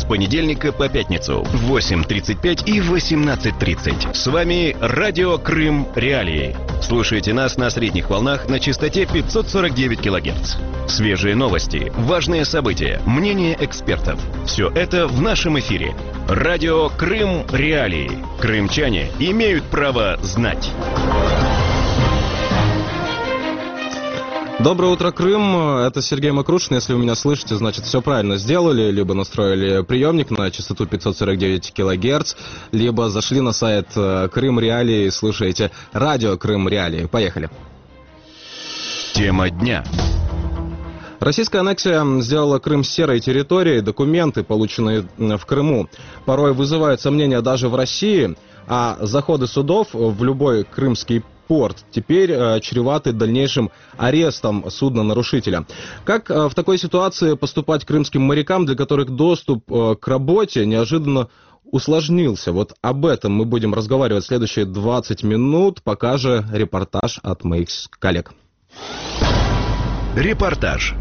понедельника по пятницу в 8:35 и 18:30. С вами Радио Крым Реалии. Слушайте нас на средних волнах на частоте 549 кГц. Свежие новости, важные события, мнения экспертов. Все это в нашем эфире. Радио Крым Реалии. Крымчане имеют право знать. Доброе утро, Крым. Это Сергей Макрушин. Если вы меня слышите, значит, все правильно сделали. Либо настроили приемник на частоту 549 кГц, либо зашли на сайт Крым Реалии и слушаете Радио Крым Реалии. Поехали. Тема дня. Российская аннексия сделала Крым серой территорией. Документы, полученные в Крыму, порой вызывают сомнения даже в России, а заходы судов в любой крымский порт теперь чреваты дальнейшим арестом судна-нарушителя. Как в такой ситуации поступать крымским морякам, для которых доступ к работе неожиданно усложнился? Вот об этом мы будем разговаривать следующие 20 минут, пока же репортаж от моих коллег. Репортаж.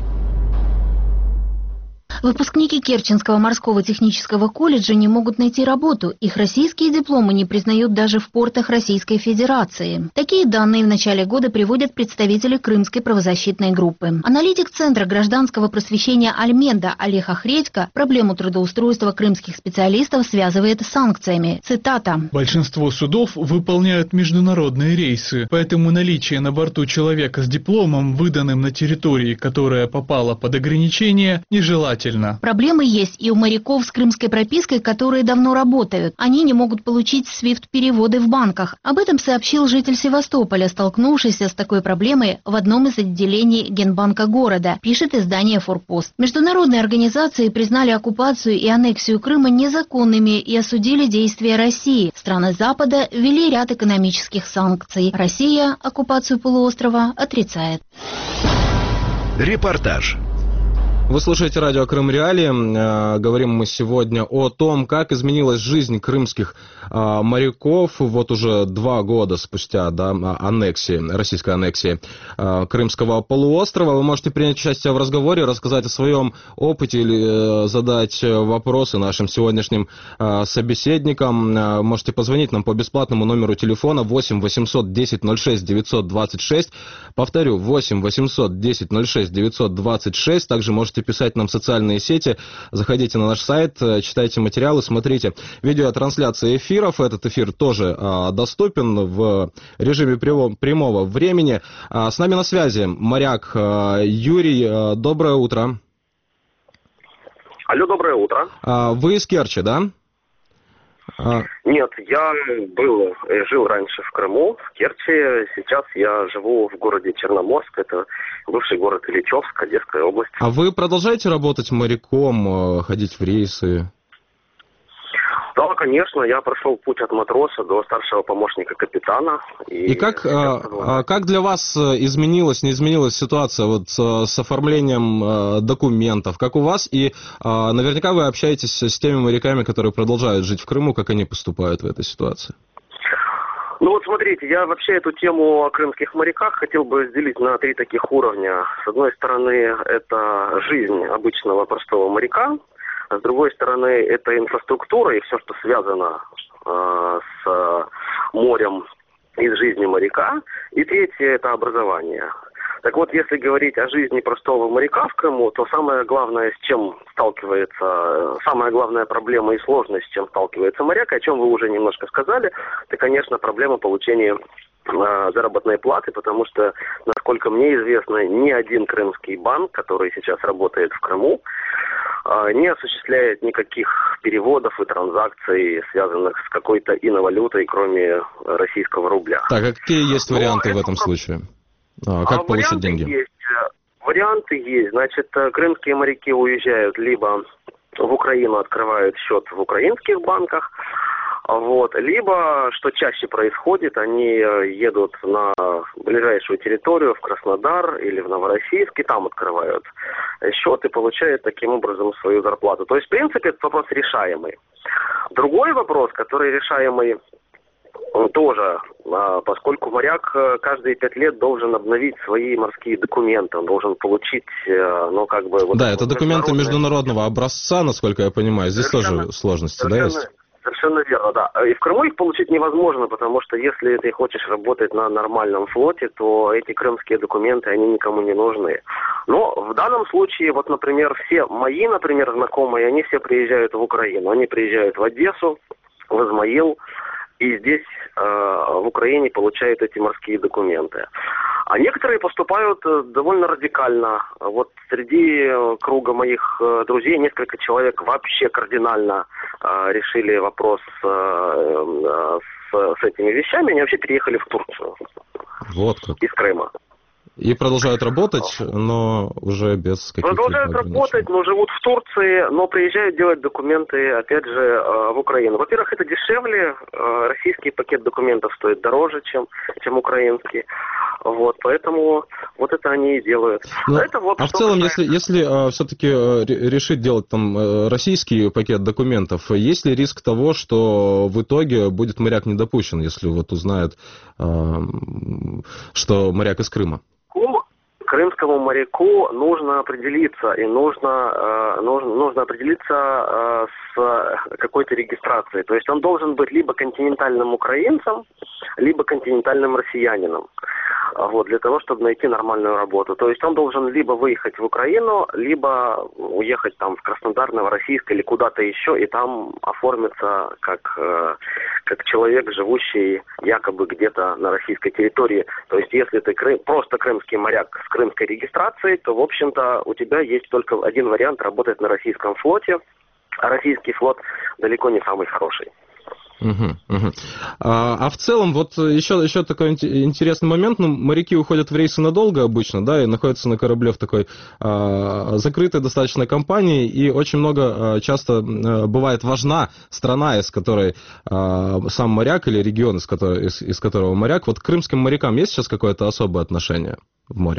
Выпускники Керченского морского технического колледжа не могут найти работу. Их российские дипломы не признают даже в портах Российской Федерации. Такие данные в начале года приводят представители Крымской правозащитной группы. Аналитик Центра гражданского просвещения Альмеда Олег Охредько проблему трудоустройства крымских специалистов связывает с санкциями. Цитата. Большинство судов выполняют международные рейсы, поэтому наличие на борту человека с дипломом, выданным на территории, которая попала под ограничения, нежелательно. Проблемы есть и у моряков с крымской пропиской, которые давно работают. Они не могут получить SWIFT-переводы в банках. Об этом сообщил житель Севастополя, столкнувшийся с такой проблемой в одном из отделений Генбанка города, пишет издание «Форпост». Международные организации признали оккупацию и аннексию Крыма незаконными и осудили действия России. Страны Запада ввели ряд экономических санкций. Россия оккупацию полуострова отрицает. Репортаж. Вы слушаете радио Крым Реалии. Говорим мы сегодня о том, как изменилась жизнь крымских моряков вот уже 2 года спустя российской аннексии Крымского полуострова. Вы можете принять участие в разговоре, рассказать о своем опыте или задать вопросы нашим сегодняшним собеседникам. Можете позвонить нам по бесплатному номеру телефона 8 800 10 06 926. Повторю, 8 800 10 06 926. Также можете писать нам в социальные сети, заходите на наш сайт, читайте материалы, смотрите видеотрансляции эфиров. Этот эфир тоже доступен в режиме прямого времени. С нами на связи моряк Юрий. Доброе утро. Алло, доброе утро. Вы из Керчи, да? Нет, я жил раньше в Крыму, в Керчи. Сейчас я живу в городе Черноморск, это бывший город Ильичевск, Одесская область. А вы продолжаете работать моряком, ходить в рейсы? Да, конечно, я прошел путь от матроса до старшего помощника капитана. И как для вас не изменилась ситуация вот с оформлением документов? Как у вас? И наверняка вы общаетесь с теми моряками, которые продолжают жить в Крыму, как они поступают в этой ситуации? Ну вот смотрите, я вообще эту тему о крымских моряках хотел бы разделить на 3 таких уровня. С одной стороны, это жизнь обычного простого моряка. А с другой стороны, это инфраструктура и все, что связано с морем из жизни моряка. И третье – это образование. Так вот, если говорить о жизни простого моряка в Крыму, то самое главное, с чем сталкивается, самая главная проблема и сложность, с чем сталкивается моряк, о чем вы уже немножко сказали, это, конечно, проблема получения заработной платы, потому что, насколько мне известно, ни один крымский банк, который сейчас работает в Крыму, не осуществляет никаких переводов и транзакций, связанных с какой-то иновалютой, кроме российского рубля. Так, а какие есть варианты в этом случае? Как получить деньги? Варианты есть. Значит, крымские моряки уезжают либо в Украину, открывают счет в украинских банках, либо, что чаще происходит, они едут на ближайшую территорию, в Краснодар или в Новороссийск, и там открывают счет и получают таким образом свою зарплату. То есть, в принципе, этот вопрос решаемый. Другой вопрос, который решаемый тоже, поскольку моряк каждые 5 лет должен обновить свои морские документы, он должен получить, Вот да, это документы международного образца, насколько я понимаю. Здесь тоже сложности, да, есть? Совершенно верно, да. И в Крыму их получить невозможно, потому что если ты хочешь работать на нормальном флоте, то эти крымские документы, они никому не нужны. Но в данном случае, вот, например, все мои, знакомые, они все приезжают в Украину. Они приезжают в Одессу, в Измаил, и здесь, в Украине, получают эти морские документы. А некоторые поступают довольно радикально. Вот среди круга моих друзей несколько человек вообще кардинально решили вопрос с этими вещами. Они вообще переехали в Турцию. Вот как. Из Крыма. И продолжают работать, но уже без каких-то Продолжают работать, но живут в Турции, но приезжают делать документы, опять же, в Украину. Во-первых, это дешевле, российский пакет документов стоит дороже, чем украинский. Вот, поэтому вот это они и делают. В целом, если все-таки решить делать там российский пакет документов, есть ли риск того, что в итоге будет моряк не допущен, если вот узнают, что моряк из Крыма? Крымскому моряку нужно определиться, и нужно определиться с какой-то регистрацией. То есть он должен быть либо континентальным украинцем, либо континентальным россиянином. Вот, для того, чтобы найти нормальную работу. То есть он должен либо выехать в Украину, либо уехать там в Краснодар, Новороссийск или куда-то еще, и там оформиться как человек, живущий якобы где-то на российской территории. То есть если ты просто крымский моряк с крымской регистрацией, то, в общем-то, у тебя есть только один вариант работать на российском флоте, а российский флот далеко не самый хороший. А в целом, вот еще такой интересный момент, моряки уходят в рейсы надолго обычно, да, и находятся на корабле в такой закрытой достаточно компании, и очень много, часто бывает важна страна, из которой сам моряк, или регион, из которого моряк. Вот к крымским морякам есть сейчас какое-то особое отношение в море?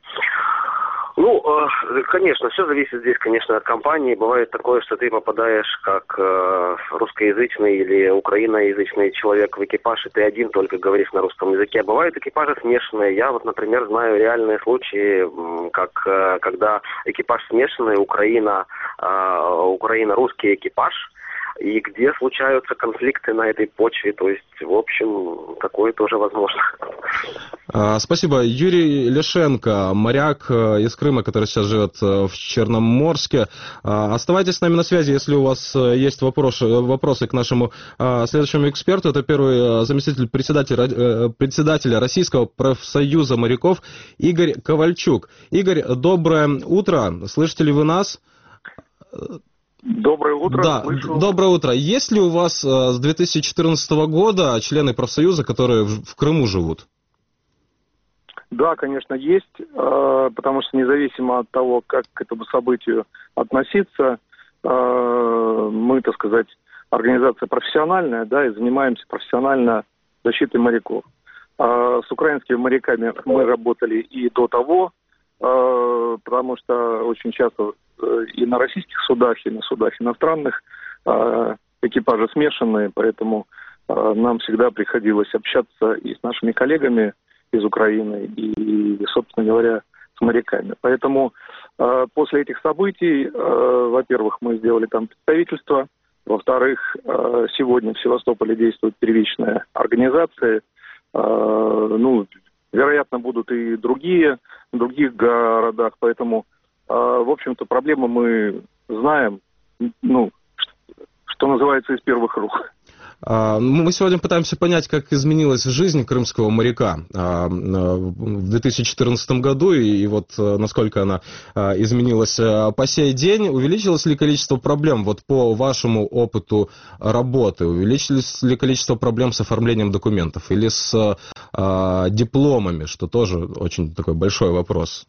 Конечно, все зависит здесь, конечно, от компании. Бывает такое, что ты попадаешь как русскоязычный или украиноязычный человек в экипаж, и ты один только говоришь на русском языке. Бывают экипажи смешанные. Я вот, например, знаю реальные случаи, когда экипаж смешанный, Украина-русский экипаж, и где случаются конфликты на этой почве. То есть, в общем, такое тоже возможно. Спасибо. Юрий Лешенко, моряк из Крыма, который сейчас живет в Черноморске. Оставайтесь с нами на связи, если у вас есть вопросы к нашему следующему эксперту. Это первый заместитель председателя Российского профсоюза моряков Игорь Ковальчук. Игорь, доброе утро. Слышите ли вы нас? Доброе утро. Да, слышу. Доброе утро. Есть ли у вас с 2014 года члены профсоюза, которые в Крыму живут? Да, конечно, есть, потому что независимо от того, как к этому событию относиться, мы, так сказать, организация профессиональная, да, и занимаемся профессионально защитой моряков. С украинскими моряками мы работали и до того, потому что очень часто и на российских судах, и на судах иностранных экипажи смешанные, поэтому нам всегда приходилось общаться и с нашими коллегами из Украины, и, собственно говоря, с моряками. Поэтому после этих событий, во-первых, мы сделали там представительство, во-вторых, сегодня в Севастополе действует первичная организация, вероятно, будут и другие в других городах, поэтому, в общем-то, проблемы мы знаем, что называется, из первых рук. Мы сегодня пытаемся понять, как изменилась жизнь крымского моряка в 2014 году, и вот насколько она изменилась по сей день. Увеличилось ли количество проблем вот по вашему опыту работы? Увеличилось ли количество проблем с оформлением документов или с дипломами, что тоже очень такой большой вопрос?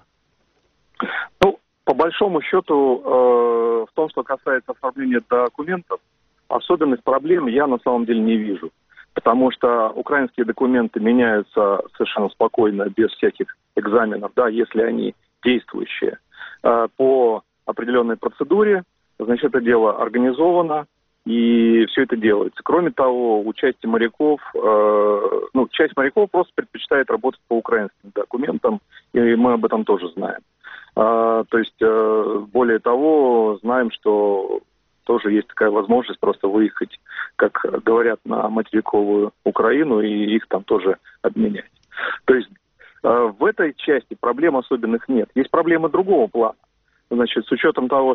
По большому счету, в том, что касается оформления документов, особенных проблем я на самом деле не вижу, потому что украинские документы меняются совершенно спокойно, без всяких экзаменов, да, если они действующие, по определенной процедуре, значит, это дело организовано, и все это делается. Кроме того, участие моряков, часть моряков просто предпочитает работать по украинским документам, и мы об этом тоже знаем. То есть, более того, знаем, что тоже есть такая возможность просто выехать, как говорят, на материковую Украину, и их там тоже обменять. То есть, в этой части проблем особенных нет. Есть проблемы другого плана. Значит, с учетом того,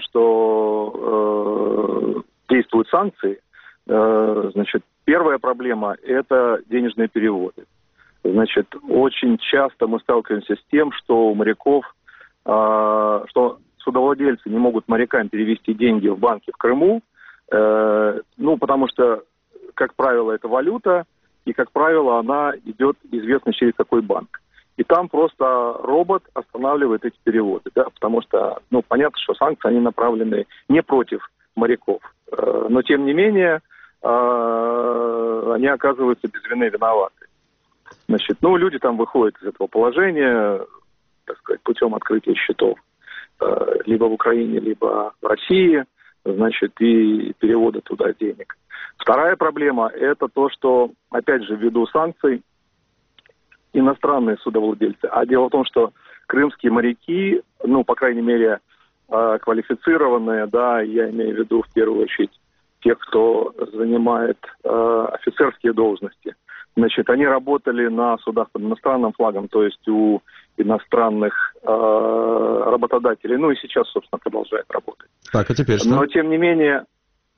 что действуют санкции, значит, первая проблема – это денежные переводы. Значит, очень часто мы сталкиваемся с тем, что у моряков, что судовладельцы не могут морякам перевести деньги в банки в Крыму, потому что, как правило, это валюта, и, как правило, она идет известно через какой банк. И там просто робот останавливает эти переводы, да, потому что, понятно, что санкции, они направлены не против моряков. Но, тем не менее, они оказываются без вины виноваты. Значит, люди там выходят из этого положения, так сказать, путем открытия счетов либо в Украине, либо в России, значит, и перевода туда денег. Вторая проблема – это то, что, опять же, ввиду санкций, иностранные судовладельцы. А дело в том, что крымские моряки, по крайней мере, квалифицированные, да, я имею в виду в первую очередь тех, кто занимает офицерские должности, значит, они работали на судах под иностранным флагом, то есть у иностранных работодателей, и сейчас, собственно, продолжают работать. Так, а теперь что? Но тем не менее,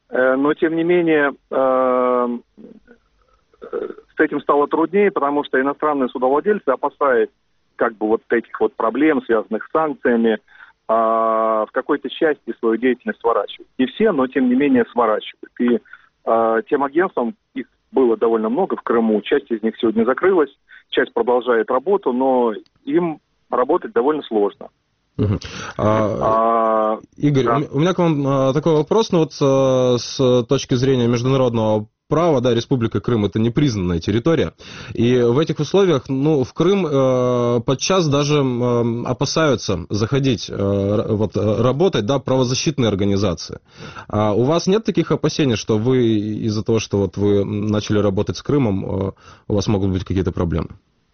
с этим стало труднее, потому что иностранные судовладельцы, опасаясь этих проблем, связанных с санкциями, в какой-то части свою деятельность сворачивают. Не все, но тем не менее сворачивают. И тем агентствам, их было довольно много в Крыму, часть из них сегодня закрылась, часть продолжает работу, но им работать довольно сложно. Игорь, да. У меня к вам такой вопрос, с точки зрения международного права, да, Республика Крым – это непризнанная территория, и в этих условиях, в Крым подчас даже опасаются заходить, работать, да, правозащитные организации. А у вас нет таких опасений, что вы из-за того, что вы начали работать с Крымом, у вас могут быть какие-то проблемы?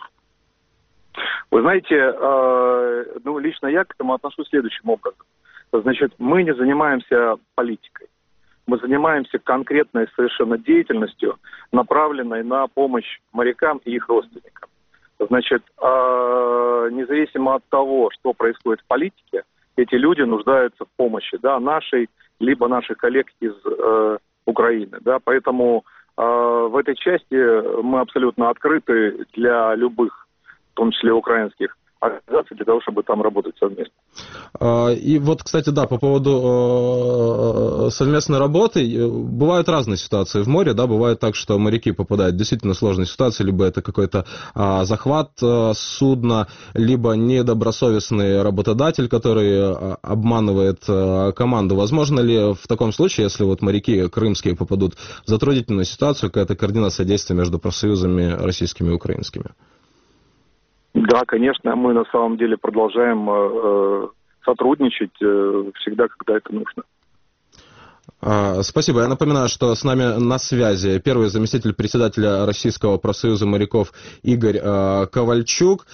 Вы знаете, лично я к этому отношусь следующим образом. Значит, мы не занимаемся политикой. Мы занимаемся конкретной совершенно деятельностью, направленной на помощь морякам и их родственникам. Значит, независимо от того, что происходит в политике, эти люди нуждаются в помощи, да, нашей, либо наших коллег из Украины. Да, поэтому в этой части мы абсолютно открыты для любых, в том числе украинских, организаций, для того, чтобы там работать совместно. И кстати, да, по поводу совместной работы, бывают разные ситуации в море, да, бывает так, что моряки попадают в действительно сложные ситуации, либо это какой-то захват судна, либо недобросовестный работодатель, который обманывает команду. Возможно ли в таком случае, если моряки крымские попадут в затруднительную ситуацию, какая-то координация действий между профсоюзами российскими и украинскими? Да, конечно, мы на самом деле продолжаем сотрудничать всегда, когда это нужно. Спасибо. Я напоминаю, что с нами на связи первый заместитель председателя Российского профсоюза моряков Игорь Ковальчук.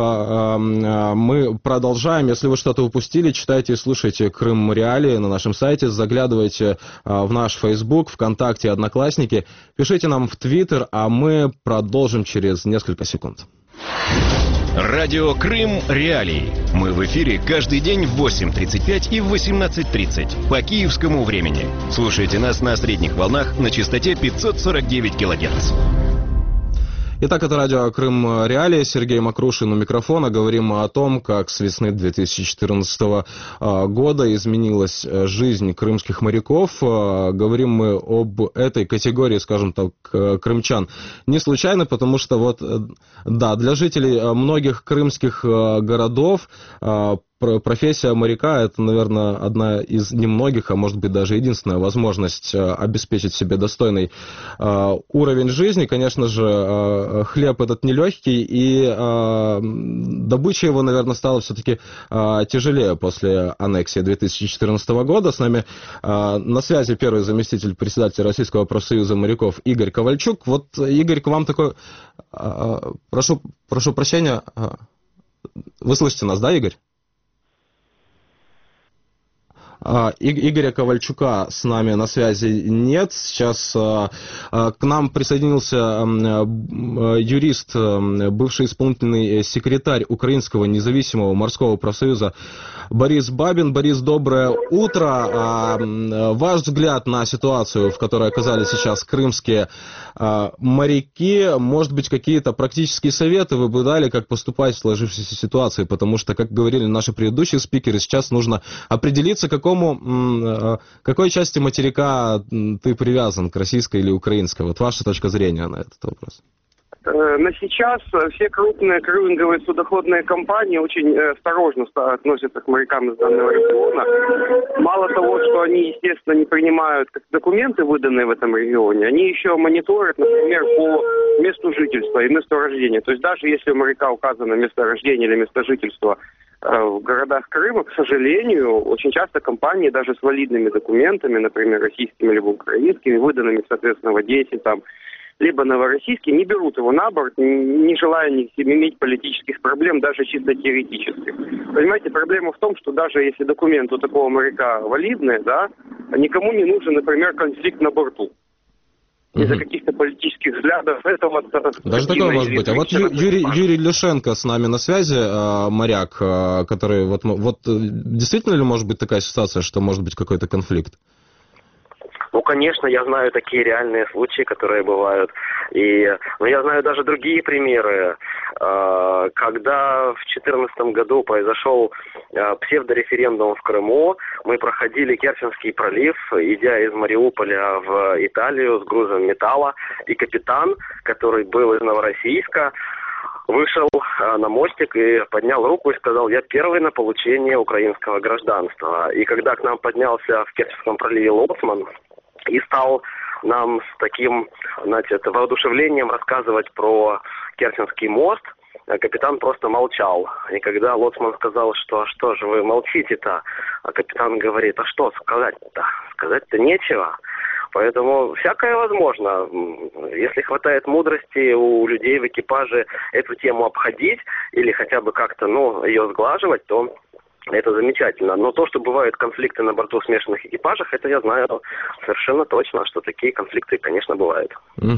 Мы продолжаем. Если вы что-то упустили, читайте и слушайте Крым Реалии на нашем сайте, заглядывайте в наш Facebook, ВКонтакте, Одноклассники, пишите нам в Twitter, а мы продолжим через несколько секунд. Радио Крым Реалии. Мы в эфире каждый день в 8:35 и в 18:30 по киевскому времени. Слушайте нас на средних волнах на частоте 549 кГц. Итак, это радио Крым Реалии. Сергей Макрушин у микрофона. Говорим о том, как с весны 2014 года изменилась жизнь крымских моряков. Говорим мы об этой категории, скажем так, крымчан не случайно, потому что для жителей многих крымских городов профессия моряка – это, наверное, одна из немногих, а может быть даже единственная возможность обеспечить себе достойный уровень жизни. Конечно же, хлеб этот нелегкий, и добыча его, наверное, стала все-таки тяжелее после аннексии 2014 года. С нами на связи первый заместитель председателя Российского профсоюза моряков Игорь Ковальчук. Вот, Игорь, к вам такой... Прошу прощения. Вы слышите нас, да, Игорь? Игоря Ковальчука с нами на связи нет. Сейчас к нам присоединился юрист, бывший исполнительный секретарь Украинского независимого морского профсоюза Борис Бабин. Борис, доброе утро. Ваш взгляд на ситуацию, в которой оказались сейчас крымские моряки, может быть, какие-то практические советы вы бы дали, как поступать в сложившейся ситуации? Потому что, как говорили наши предыдущие спикеры, сейчас нужно определиться, какой части материка ты привязан, к российской или украинской? Вот ваша точка зрения на этот вопрос. На сейчас все крупные круизинговые судоходные компании очень осторожно относятся к морякам из данного региона. Мало того, что они, естественно, не принимают документы, выданные в этом регионе, они еще мониторят, например, по месту жительства и месту рождения. То есть даже если у моряка указано место рождения или место жительства в городах Крыма, к сожалению, очень часто компании даже с валидными документами, например, российскими либо украинскими, выданными, соответственно, в Одессе, там, либо новороссийские, не берут его на борт, не желая иметь политических проблем, даже чисто теоретических. Понимаете, проблема в том, что даже если документ у такого моряка валидный, да, никому не нужен, например, конфликт на борту. Из-за каких-то политических взглядов. Это вот... Даже такое может быть. А вот Юрий Люшенко с нами на связи, моряк, который... Вот действительно ли может быть такая ситуация, что может быть какой-то конфликт? Ну, конечно, я знаю такие реальные случаи, которые бывают. Но я знаю даже другие примеры. Когда в 2014 году произошел псевдореферендум в Крыму, мы проходили Керченский пролив, идя из Мариуполя в Италию с грузом металла, и капитан, который был из Новороссийска, вышел на мостик и поднял руку и сказал: я первый на получение украинского гражданства. И когда к нам поднялся в Керченском проливе лоцман и стал нам с таким, воодушевлением рассказывать про Керченский мост, капитан просто молчал. И когда лоцман сказал, что же вы молчите-то, а капитан говорит: а что сказать-то? Сказать-то нечего. Поэтому всякое возможно. Если хватает мудрости у людей в экипаже эту тему обходить или хотя бы как-то, ее сглаживать, то это замечательно. Но то, что бывают конфликты на борту смешанных экипажах, это я знаю совершенно точно, что такие конфликты, конечно, бывают.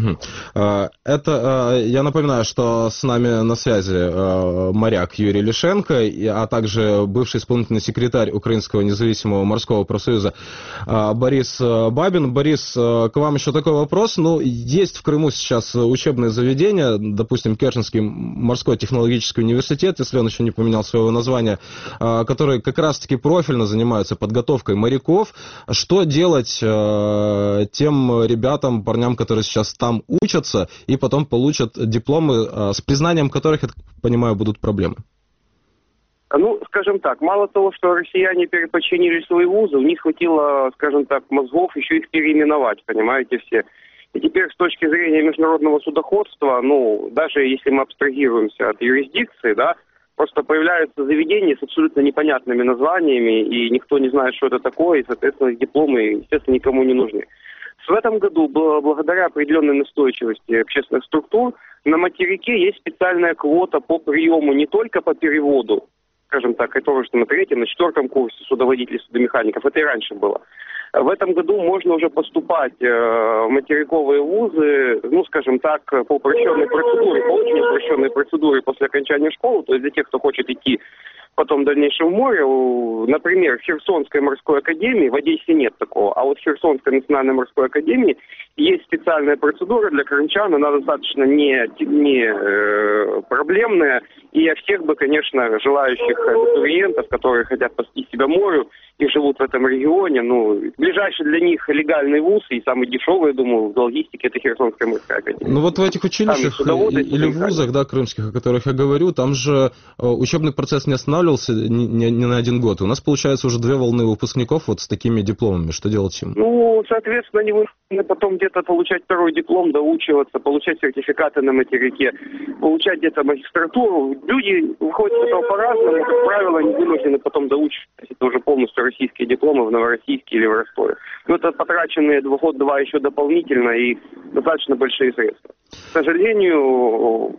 Это, я напоминаю, что с нами на связи моряк Юрий Люшенко, а также бывший исполнительный секретарь Украинского независимого морского профсоюза Борис Бабин. Борис, к вам еще такой вопрос. Есть в Крыму сейчас учебные заведения, допустим, Керченский морской технологический университет, если он еще не поменял своего названия, которые как раз-таки профильно занимаются подготовкой моряков. Что делать тем ребятам, парням, которые сейчас там учатся и потом получат дипломы, с признанием которых, я так понимаю, будут проблемы? Скажем так, мало того, что россияне переподчинили свои вузы, у них хватило, скажем так, мозгов еще их переименовать, понимаете, все. И теперь с точки зрения международного судоходства, даже если мы абстрагируемся от юрисдикции, да, просто появляются заведения с абсолютно непонятными названиями, и никто не знает, что это такое, и, соответственно, дипломы, естественно, никому не нужны. В этом году, благодаря определенной настойчивости общественных структур, на материке есть специальная квота по приему не только по переводу, скажем так, которое что на 3-м, на 4-м курсе судоводителей, судомехаников, это и раньше было. В этом году можно уже поступать в материковые вузы, скажем так, по упрощенной процедуре, по очень упрощенной процедуре после окончания школы, то есть для тех, кто хочет идти потом в дальнейшем в море. Например, в Херсонской морской академии, в Одессе нет такого, а вот в Херсонской национальной морской академии есть специальная процедура для крымчан, она достаточно не проблемная, и я всех бы, конечно, желающих абитуриентов, которые хотят спасти себя морю, и живут в этом регионе. Ну, ближайший для них легальный вуз и самый дешевый, я думаю, в логистике — это Херсонская морская академия. Ну вот в этих училищах или вузах, да, крымских, о которых я говорю, там же учебный процесс не останавливался ни на один год. У нас, получается, уже 2 волны выпускников вот с такими дипломами. Что делать им? Ну, соответственно, они вынуждены потом где-то получать второй диплом, доучиваться, получать сертификаты на материке, получать где-то магистратуру. Люди выходят с этого по-разному. Как правило, они вынуждены потом доучиваться. Это уже полностью российские дипломы в Новороссийске или в Ростове. Но это потраченные год-два еще дополнительно и достаточно большие средства. К сожалению,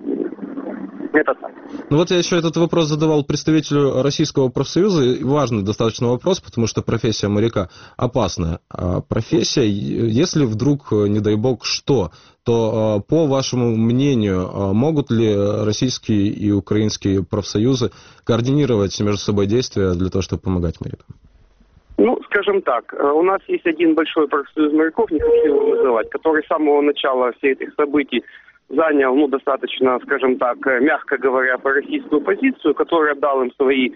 это так. Ну вот я еще этот вопрос задавал представителю Российского профсоюза. Важный достаточно вопрос, потому что профессия моряка опасная. Профессия, если вдруг, не дай бог, что, то, по вашему мнению, могут ли российские и украинские профсоюзы координировать между собой действия для того, чтобы помогать морякам? Ну, скажем так, у нас есть один большой профсоюз моряков, не хочу его называть, который с самого начала всех этих событий занял, ну, достаточно, скажем так, мягко говоря, пророссийскую позицию, который отдал им свои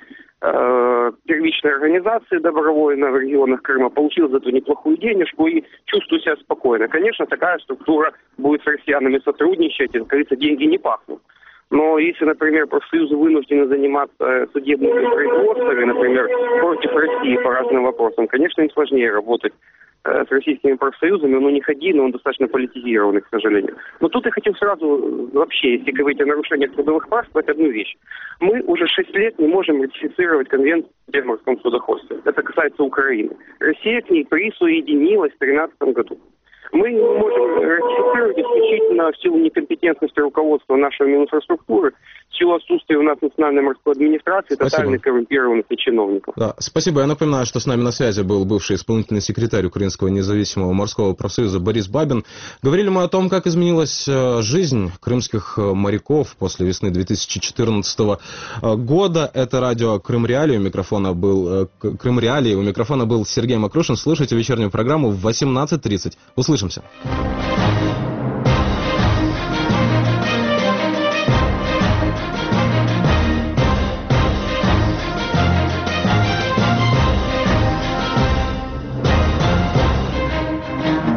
первичные организации добровольно в регионах Крыма, получил за это неплохую денежку и чувствую себя спокойно. Конечно, такая структура будет с россиянами сотрудничать, и, как говорится, деньги не пахнут. Но если, например, профсоюзы вынуждены заниматься судебными производствами, например, против России по разным вопросам, конечно, им сложнее работать с российскими профсоюзами. Он у них один, он достаточно политизированный, к сожалению. Но тут я хотел сразу вообще, если говорить о нарушениях трудовых прав, сказать одну вещь. Мы уже 6 лет не можем ратифицировать конвенцию о морском судоходстве. Это касается Украины. Россия к ней присоединилась в 2013 году. Мы не можем ратифицировать исключительно в силу некомпетентности руководства нашей Мининфраструктуры, в силу отсутствия у нас национальной морской администрации, тотальной коррумпированности чиновников. Да, спасибо. Я напоминаю, что с нами на связи был бывший исполнительный секретарь Украинского независимого морского профсоюза Борис Бабин. Говорили мы о том, как изменилась жизнь крымских моряков после весны 2014 года. Это радио Крым Реалии. У микрофона был Сергей Макрушин. Слушайте вечернюю программу в 18:30. Услышимся.